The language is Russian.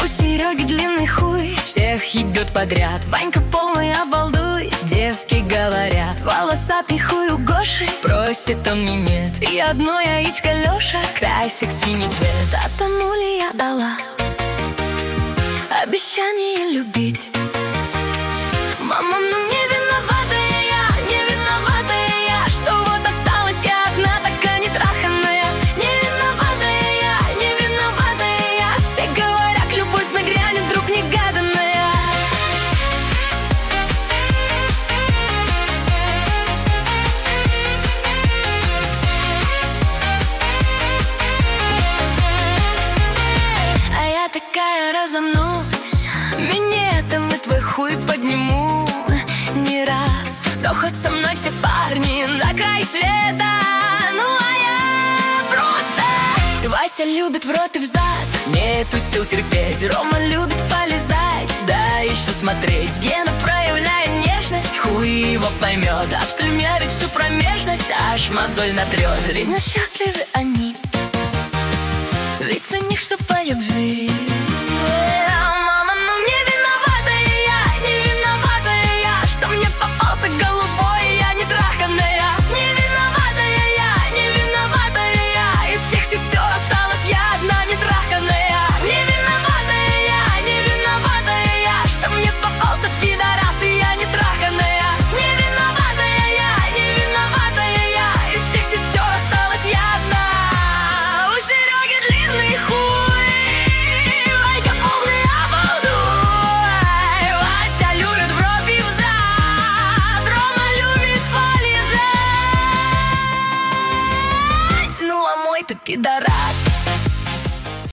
Сереги длинный хуй всех ебет подряд. Ванька полный обалдуй, девки говорят. Волосатый хуй у Гоши, просит он минет. И одно яичко Леша, красик синий цвет. А тому ли я дала обещание любить? Мама, ну не виноватая я, не виноватая я, что вот осталась я одна такая нетраханная. Не виноватая я, не виноватая я. Все говорят, любовь нагрянет, вдруг негаданная. А я такая разомнусь, минетом и твой хуй подниму не раз. Но хоть со мной все парни на край света. Ну а я просто... Вася любит в рот и взад, нету сил терпеть. Рома любит полезать, да еще смотреть. Гена проявляет нежность, хуй его поймет. Обслюнявит всю промежность, аж мозоль натрет. Видно, счастливы они, ведь у них все по любви.